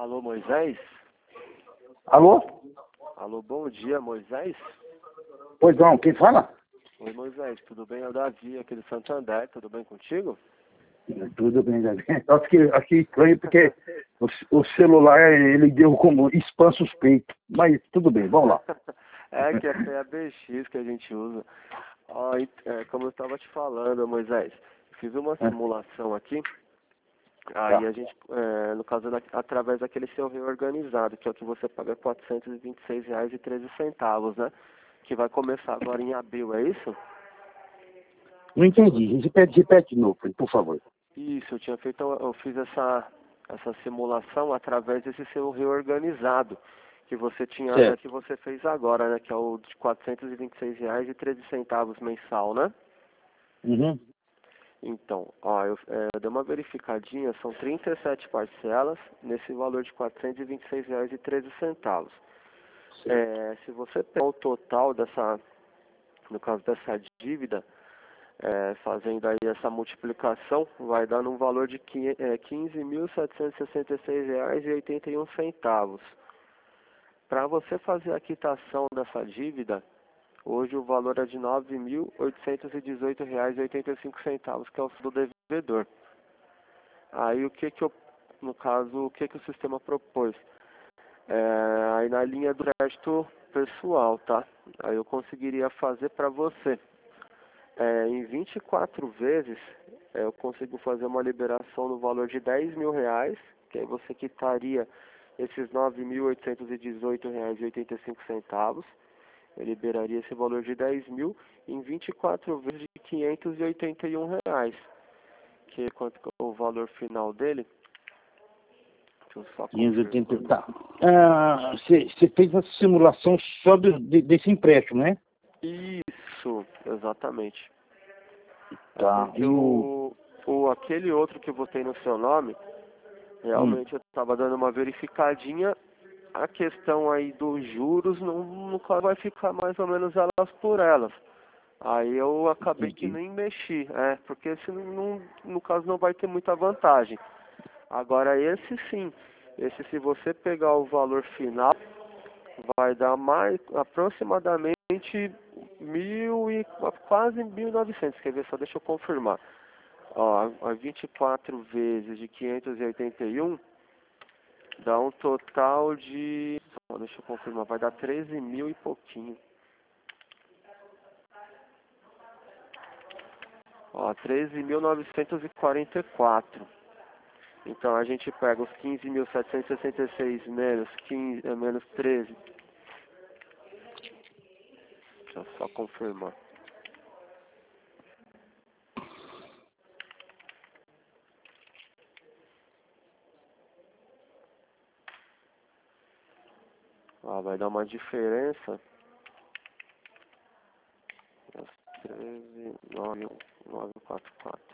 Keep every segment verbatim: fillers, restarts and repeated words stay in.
Alô, Moisés? Alô? Alô, bom dia, Moisés? Pois não, quem fala? Oi, Moisés, tudo bem? É o Davi, aqui do Santander, tudo bem contigo? Tudo bem, Davi. Acho que achei estranho porque o, o celular ele deu como spam suspeito. Mas tudo bem, vamos lá. É que essa é a B X que a gente usa. Ó, e, é, como eu estava te falando, Moisés, fiz uma É. simulação aqui. Aí Tá. a gente, é, no caso, da- através daquele seu reorganizado, que é o que você paga quatrocentos e vinte e seis reais e treze centavos, né? Que vai começar agora em abril, é isso? Não entendi. Repete, repete de novo, por favor. Isso, eu tinha feito, eu fiz essa, essa simulação através desse seu reorganizado que você tinha, é, Certo. que você fez agora, né? Que é o de quatrocentos e vinte e seis reais e treze centavos mensal, né? Uhum. Então, ó, eu, é, eu dei uma verificadinha, são trinta e sete parcelas nesse valor de quatrocentos e vinte e seis reais e treze centavos. Certo. É, se você pegar o total dessa, no caso dessa dívida, é, fazendo aí essa multiplicação, vai dar num valor de quinze mil setecentos e sessenta e seis reais e oitenta e um centavos. Para você fazer a quitação dessa dívida, hoje o valor é de nove mil oitocentos e dezoito reais e oitenta e cinco centavos, que é o do devedor. Aí o que que eu, no caso, o que que o sistema propôs? É, aí na linha do crédito pessoal, tá? Aí eu conseguiria fazer para você. É, em vinte e quatro vezes, é, eu consigo fazer uma liberação no valor de dez mil reais, que aí você quitaria esses nove mil oitocentos e dezoito reais e oitenta e cinco centavos. Eu liberaria esse valor de dez mil em vinte e quatro vezes de quinhentos e oitenta e um reais. Que é quanto que é o valor final dele? Deixa eu só quinhentos e confirmar. oitenta. Tá. Ah, Você fez a simulação só do- de- desse empréstimo, né? Isso, exatamente. É Tá. porque E o. o, o aquele outro que eu botei no seu nome, Hum. realmente eu estava dando uma verificadinha. A questão aí dos juros não, no caso vai ficar mais ou menos elas por elas. Aí eu acabei que Entendi. nem mexi, é, porque esse não, no caso não vai ter muita vantagem. Agora esse sim, esse se você pegar o valor final, vai dar mais aproximadamente mil e quase mil e novecentos. Quer ver só? Deixa eu confirmar. Ó, a vinte e quatro vezes de quinhentos e oitenta e um dá um total de, ó, deixa eu confirmar, vai dar treze mil e pouquinho. Ó, treze mil novecentos e quarenta e quatro. Então a gente pega os quinze mil setecentos e sessenta e seis menos quinze, eh, menos treze. Deixa eu só confirmar. Ó, vai dar uma diferença. treze, nove, nove, quatro, quatro.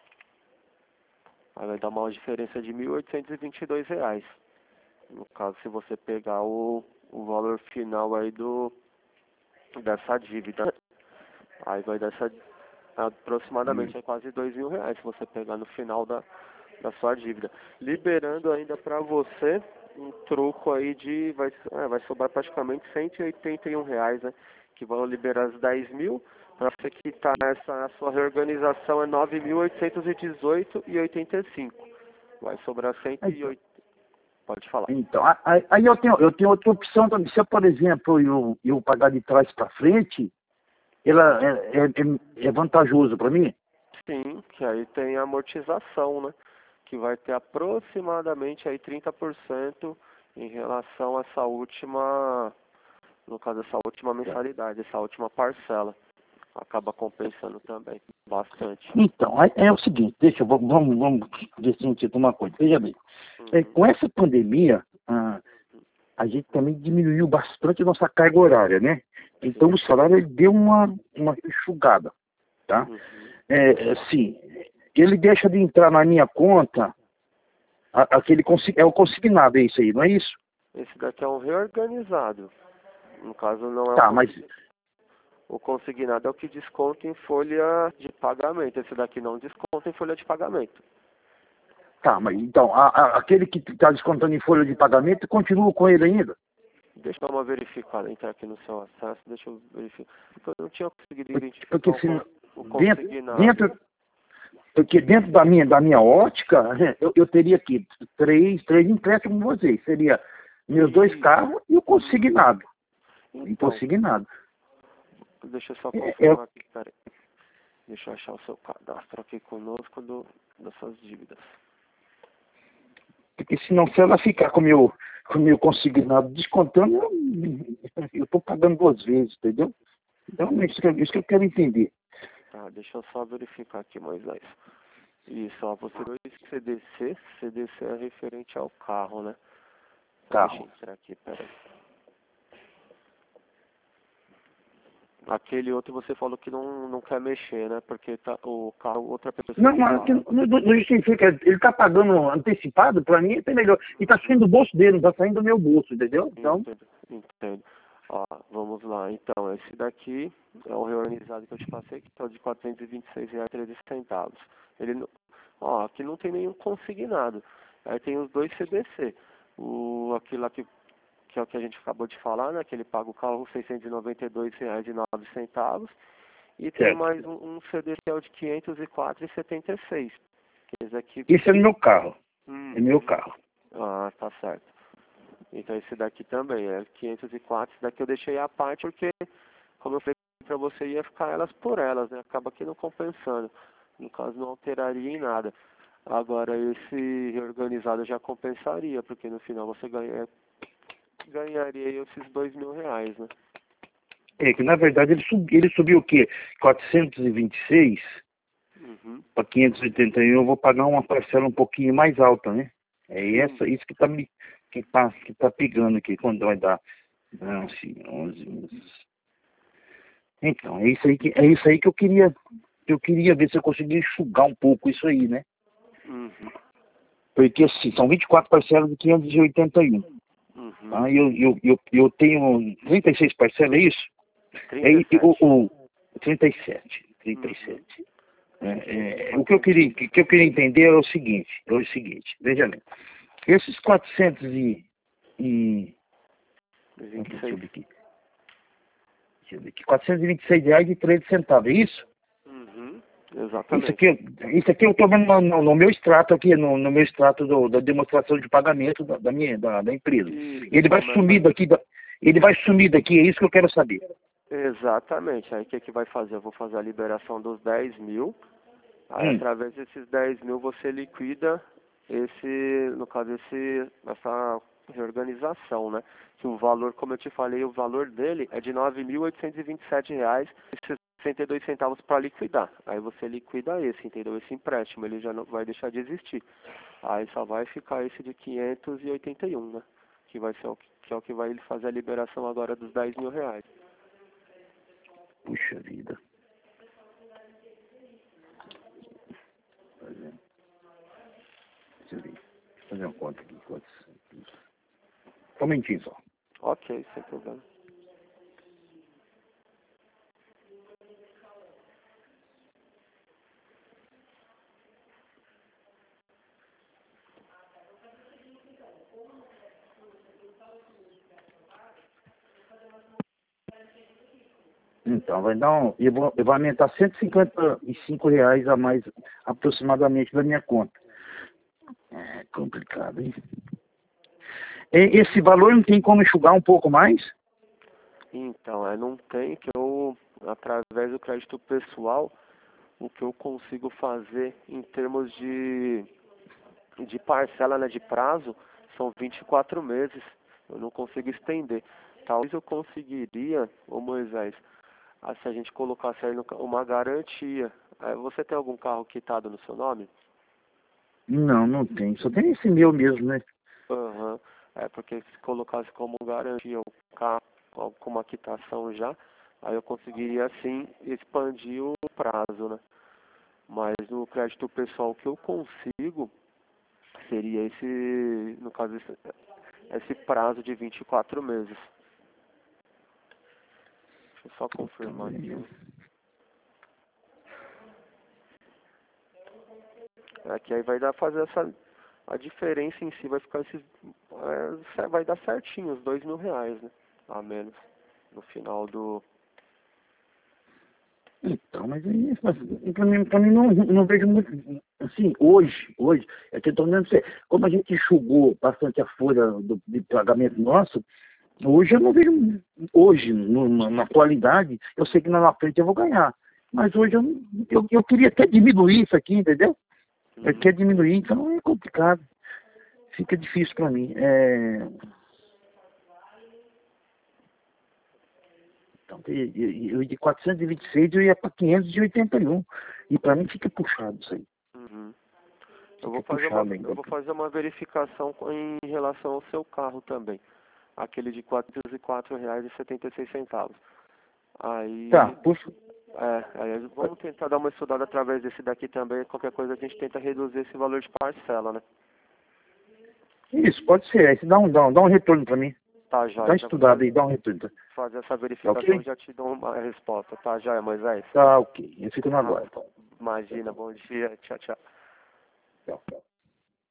Aí vai dar uma diferença de mil oitocentos e vinte e dois reais. No caso, se você pegar o, o valor final aí do dessa dívida. Aí vai dar essa, Hum. aproximadamente é quase dois mil reais se você pegar no final da, da sua dívida. Liberando ainda para você um troco aí de, vai, é, vai sobrar praticamente cento e oitenta e um reais, né? Que vão liberar os dez mil, para você quitar essa, a sua reorganização é nove mil oitocentos e dezoito reais e oitenta e cinco. Vai sobrar cento e oito. Pode falar. Então, a- a- aí eu tenho, eu tenho outra opção também. Se eu, por exemplo, eu, eu pagar de trás para frente, ela é, é, é é vantajoso para mim? Sim, que aí tem a amortização, né? Que vai ter aproximadamente aí trinta por cento em relação a essa última, no caso, essa última mensalidade, essa última parcela. Acaba compensando também bastante. Então, aí é o seguinte, deixa eu, vamos, vamos vamos decidir uma coisa. Veja bem, é, Uhum. com essa pandemia, ah, a gente também diminuiu bastante a nossa carga horária, né? Então o Sim. salário ele deu uma, uma enxugada, tá? Uhum. É, assim, ele deixa de entrar na minha conta, a- aquele consi- é o consignado, é isso aí, não é isso? Esse daqui é um reorganizado. No caso, não é o Tá, mas consignado. O consignado é o que desconta em folha de pagamento. Esse daqui não desconta em folha de pagamento. Tá, mas então, a, a, aquele que está descontando em folha de pagamento, continua com ele ainda? Deixa eu dar uma verificada, entrar aqui no seu acesso, deixa eu verificar. Porque eu não tinha conseguido identificar Porque o, se, con- o dentro, consignado. dentro, porque dentro da minha, da minha ótica, né, eu, eu teria aqui três, três empréstimos com vocês. Seria meus dois E, carros e o consignado. E então, consignado. deixa eu só É, é, confirmar aqui, peraí. Deixa eu achar o seu cadastro aqui conosco do, dessas dívidas. porque senão, se ela ficar com o meu, com o meu consignado descontando, eu estou pagando duas vezes, entendeu? Então, é isso que, eu- isso que eu quero entender. Tá, deixa eu só verificar aqui, Moisés. Isso, ó, você dois C D C, C D C é referente ao carro, né? Então, deixa eu Carro. entrar aqui, peraí. Aquele outro você falou que não, não quer mexer, né? Porque tá, o carro, outra pessoa Não, que mas paga. não, não, não justifica. Ele está pagando antecipado, para mim é melhor. E está saindo do bolso dele, não está saindo do meu bolso, entendeu? Então, Entendo, entendo. Ó, vamos lá. Então, esse daqui é o reorganizado que eu te passei, que é o de quatrocentos e vinte e seis reais e treze centavos. Ele, não- ó, aqui não tem nenhum consignado. Aí tem os dois C D C. O, aquilo lá que, que é o que a gente acabou de falar, né? Que ele paga o carro seiscentos e noventa e dois reais e nove centavos. E tem certo. mais um, um C D C de quinhentos e quatro reais e setenta e seis centavos. Esse aqui... Esse é meu carro. Hum, É meu carro. ah, tá certo. Então esse daqui também é quinhentos e quatro, esse daqui eu deixei à parte porque, como eu falei para você, ia ficar elas por elas, né? Acaba aqui não compensando. No caso não alteraria em nada. Agora esse reorganizado já compensaria, porque no final você ganha, ganharia esses dois mil reais, né? É que na verdade ele, sub, ele subiu o quê? quatrocentos e vinte e seis Uhum. para quinhentos e oitenta e um, eu vou pagar uma parcela um pouquinho mais alta, né? É Sim. essa, isso que está me que tá, que tá pegando aqui, quando vai dar não, assim, onze meses. Então, é isso aí que, é isso aí que eu queria, que eu queria ver se eu conseguia enxugar um pouco isso aí, né? Uhum. Porque assim, são vinte e quatro parcelas de quinhentos e oitenta e um. Uhum. Tá? Eu, eu, eu, eu tenho trinta e seis parcelas, é isso? É, trinta e e o, sete. o trinta e sete. Uhum. trinta e sete. É, é, o que eu queria, que eu queria entender é o seguinte, é o seguinte, veja bem, esses quatrocentos e, e vinte e deixa eu seis. ver aqui, deixa eu ver aqui, quatrocentos e vinte e seis reais e treze centavos, é isso? Uhum. Isso Exatamente. aqui, isso aqui eu estou vendo no, no, no meu extrato aqui, no, no meu extrato do, da demonstração de pagamento da, da minha, da, da empresa. Isso, Ele vai começa. sumir daqui, da, ele vai sumir daqui, é isso que eu quero saber. Exatamente. Aí o que, que vai fazer? Eu vou fazer a liberação dos dez mil. Aí Hum, através desses dez mil você liquida esse, no caso, esse, essa reorganização, né? Que o valor, como eu te falei, o valor dele é de nove mil oitocentos e vinte e sete reais e sessenta e dois centavos para liquidar. Aí você liquida esse, entendeu? Esse empréstimo, ele já não vai deixar de existir. Aí só vai ficar esse de quinhentos e oitenta e um, né? Que vai ser o que, que é o que vai fazer a liberação agora dos dez mil reais. puxa vida. Deixa eu ver. Deixa eu fazer uma conta aqui. quatrocentos. Só um momentinho só. Ok, sem problema. Então, vai dar um, eu vou, eu vou aumentar cento e cinquenta e cinco reais a mais aproximadamente da minha conta. É complicado, hein? E- esse valor não tem como enxugar um pouco mais? Então, é, não tem que eu, através do crédito pessoal, o que eu consigo fazer em termos de, de parcela, né, de prazo, são vinte e quatro meses. Eu não consigo estender. Talvez eu conseguiria, ô Moisés, ah, se a gente colocasse aí no ca- uma garantia. Eh, Você tem algum carro quitado no seu nome? Não, não tem. Só tem esse meu mesmo, né? Aham. É porque se colocasse como garantia o carro com com uma quitação já, aí eu conseguiria assim expandir o prazo, né? Mas no crédito pessoal que eu consigo seria esse, no caso, esse, esse prazo de vinte e quatro meses. Deixa eu só Puta confirmar aqui. merda. Aqui aí vai dar pra fazer essa. a diferença em si vai ficar esses, é, vai dar certinho, os dois mil reais, né? A menos no final do... Então, mas aí, pra mim, pra mim não, não vejo muito, assim, hoje, hoje, é que eu tô dizendo pra você, como a gente enxugou bastante a folha do, de pagamento nosso, hoje eu não vejo, hoje, no, na atualidade, eu sei que lá na frente eu vou ganhar, mas hoje eu, eu, eu queria até diminuir isso aqui, entendeu? Eu quero diminuir, então é complicado, fica difícil pra mim, é... Então, eu de quatrocentos e vinte e seis eu ia para quinhentos e oitenta e um. E para mim fica puxado isso aí. Uhum. Eu, vou fica fazer puxado uma, ainda. eu vou fazer uma verificação em relação ao seu carro também. Aquele de quatrocentos e quatro reais e setenta e seis centavos. Aí, Tá, puxa. é, aí vamos tentar dar uma estudada através desse daqui também. Qualquer coisa a gente tenta reduzir esse valor de parcela, né? Isso, pode ser. Aí você dá um, dá um, dá um retorno para mim. Tá, já. Dá estudado aí, dá um retorno. Tá? Fazer essa verificação Okay? e já te dou uma resposta. Tá, já, Moisés? Tá, ok. Eu fico no Ah, aguardo. imagina, bom dia. Tchau, tchau. Tchau, tchau.